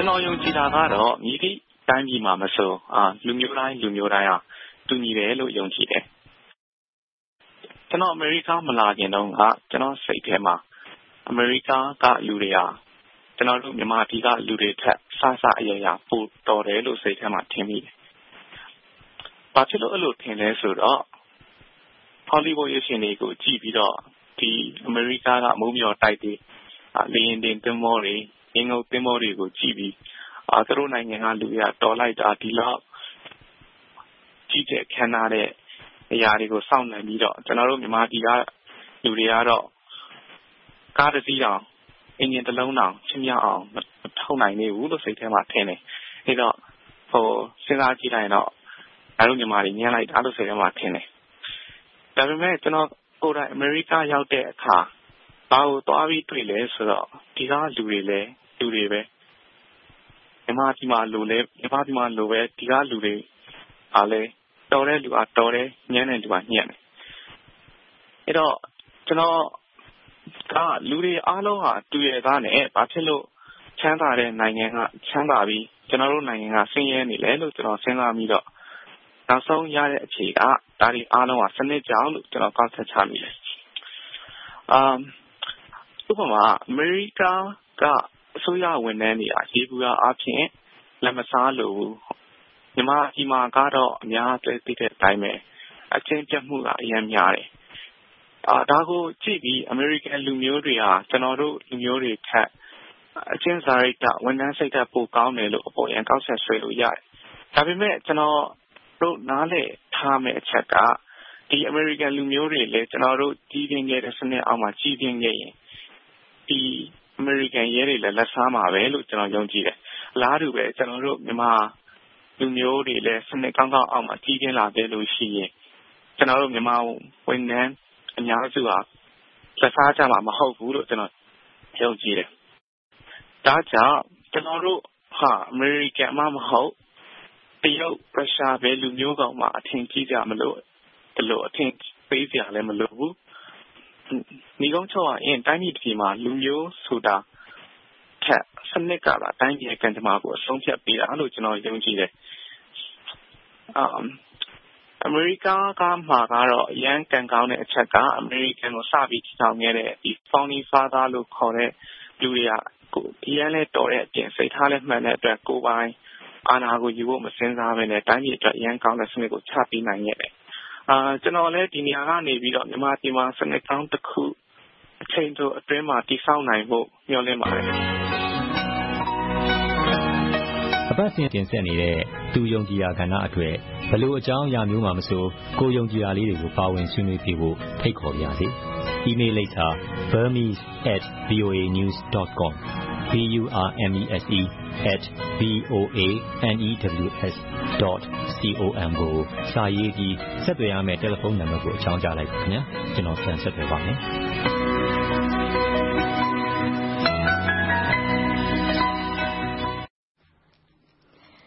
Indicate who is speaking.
Speaker 1: ကျွန်တော်ယုံကြည်တာကတော့မြည်သည့်တိုင်းပြည်မှာမဆိုလူမျိုးတိုင်းတူညီတယ်လို့ယုံကြည်တယ်ကျွန်တော်အမေရိကမလာခင်တုန်းကကျွန်တော်စိတ်ထဲမှာအမေရိကကလူတွေဟာကျွန်တော်တို့မြန်မာပြည်ကလူတွေထက်ဆဆအရာရာပိုတော်တယ်လို့စိတ်ထဲမှာထင်မိတယ်။ဘာဖြစ်လို့အဲ့လိုထင်လဲဆိုတော့ဟောလိဝုဒ်ရုပ်ရှင်တွေကိုကြည့်ပြီးတော့ဒီအမေရိကကမိုးမျှော်တိုက်တွေလေယာဉ်တင်သင်္ဘောတွေငင်ငုတ်သင်္ဘောတွေကိုကြည့်ပြီးသူတို့နိုင်ငံကလူတွေကတော်လိုက်တာဒီလောက်ကြီးတဲ့ခမ်းနားတဲ့အရာတွေကိုစောင့်နိုင်ပြီးတော့ကျွန်တော်တို့မြန်မာပြည်ကလူတွေကတော့ကားတစ်စီးတောင်အင်ဂျင်တစ်လုံးတောင်ချင်းမြောက်အောင်မထုတ်နိုင်နေဘူးလို့စိတ်ထဲမှာထင်တယ်။အဲတော့စဉ်းစားကြည့်လိုက်တော့အားလုံးမြန်မာတွေညံ့လိုက်တာလို့စိတ်ထဲမှာထင်တယ်။ဒါပေမဲ့ကျွန်တော်ကိုယ်တိုင်အမေရိကရောက်တဲ့အခါဘာကိုသွားပြီးတွေ့လဲဆိုတော့ဒီကလူတွေလည်းလူတွေပဲမြန်မာပြည်မှာလိုပဲဒီကလူတွေအားလဲတော်တဲ့လူကတော်တယ်ညံ့တဲ့လူကညံ့တယ်။အဲတော့ကျွန်တော်ကလူတွေအားလုံးဟာတူရသားနဲ့ဘာဖြစ်လို့ချမ်းသာတဲ့နိုင်ငံကချမ်းသာပြီးကျွန်တော်တို့နိုင်ငံကဆင်းရဲနေလဲလို့ကျွန်တော်စဉ်းစားပြီးတော့နောက်ဆုံးရတဲ့အဖြေကဒါတွေအားလုံးဟာစနစ်ကြောင့်လို့ကျွန်တော်ကောက်ချက်ချမိတယ်ဥပမာအမေရိကကအစိုးရဝန်ထမ်းတွေရေဘူးအားဖြင့်လက်မစားလို့မြန်မာပြည်မှာကတော့အများသိတဲ့အတိုင်းပဲအချင်းပြတ်မှုကအများများတယ်ဒါကိုကြည့်ပြီးအမေရိကန်လူမျိုးတွေဟာကျွန်တော်တို့လူမျိုးတွေထက်အချင်းစာရိတ္တဝန်ထမ်းစိတ်ဓာတ်ပိုကောင်းတယ်လို့အပေါ်ရန်ကောက်ဆက်ဆွဲလို့ရတယ်။ဒါပေမဲ့ကျွန်တော်တို့နားလည်ထားမယ့်အချက်ကဒီအမေရိကန်လူမျိုးတွေလည်းကျွန်တော်တို့ကြီးပြင်းခဲ့တဲ့စနစ်အောက်မှာကြီးပြင်းခဲ့ရင်ဒီအမေရိကန်ရဲတွေလည်းလက်စားမှာပဲလို့ကျွန်တော်ယုံကြည်တယ်။အလားတူပဲကျွန်တော်တို့မြန်မာလူမျိုးတွေလည်းစနစ်ကောင်းအောက်မှာကြီးပြင်းလာခဲ့လို့ရှိရင်ကျွန်တော်တို့မြန်မာဝန်ထမ်းအများစုဟာလက်စားကြမှာမဟုတ်ဘူးလို့ကျွန်တော်ယုံကြည်တယ်။ဒါကြောင့်ကျွန်တော်တို့ဟာအမေရိကန်မှမဟုတ်တရုတ်ရုရှားပဲလူမျိုးကောင်မှအထင်ကြီးကြမလို့ဒီလိုအထင်ပေးကြလည်းမလို့ဘူး။ဒီကုန်းချောရင်တိုင်းပြည်တစ်ပြည်မှာလူမျိုးဆိုတာထက်စနစ်ကလာတိုင်းပြည်ကံကြမ္မာကိုအဆုံးဖြတ်ပေးတာလို့ကျွန်တော်ယုံကြည်တယ်။အမေရိကကမှာကတော့ရန်ကန်ကောင်းတဲ့အချက်ကအမေရိကန်ကိုစပြီးထောင်ခဲ့တဲ့ဒီ founding father လို့ခေါ်တဲ့လူတွေကဒီရန်လဲတော်တဲ့အပြင်စိတ်ထားလဲမှန်တဲ့အတွက်ကိုယ်ပိုင်အာဏာကိုယူဖို့မစင်စားဘဲနဲ့တိုင်းပြည်အတွက်ရန်ကောင်းတဲ့စနစ်ကိုချပေးနိုင်ခဲ့တယ်။ကျွန်တော်လည်းဒီနေရာကနေပြီးတော့မြန်မာပြည်မှာစနစ်ကောင်းတစ်ခုအချိန်တိုအတွင်းမှာတည်ဆောက်နိုင်ဖို့မျှော်လင့်ပါတယ်။
Speaker 2: အပတ်စဉ်တင်ဆက်နေတဲ့သူယုံကြည်ရာကဏ္ဍအတွက်ဘလို့အကြောင်းအရာမျိုးမှမဆိုကိုယုံကြည်ရာလေးတွေကိုပါဝင်ဆွေးနွေးပြဖို့ဖိတ်ခေါ်ပါရစေ။ email လိပ်စာ burmese@voanews.com burmese@voanews.com ကိုစာရေးပြီးဆက်သွယ်ရမယ့်တယ်လီဖုန်းနံပါတ်ကိုအကြောင်းကြားလိုက်ပါခင်ဗျာကျွန်တော်ပြန်ဆက်သွယ်ပါမယ်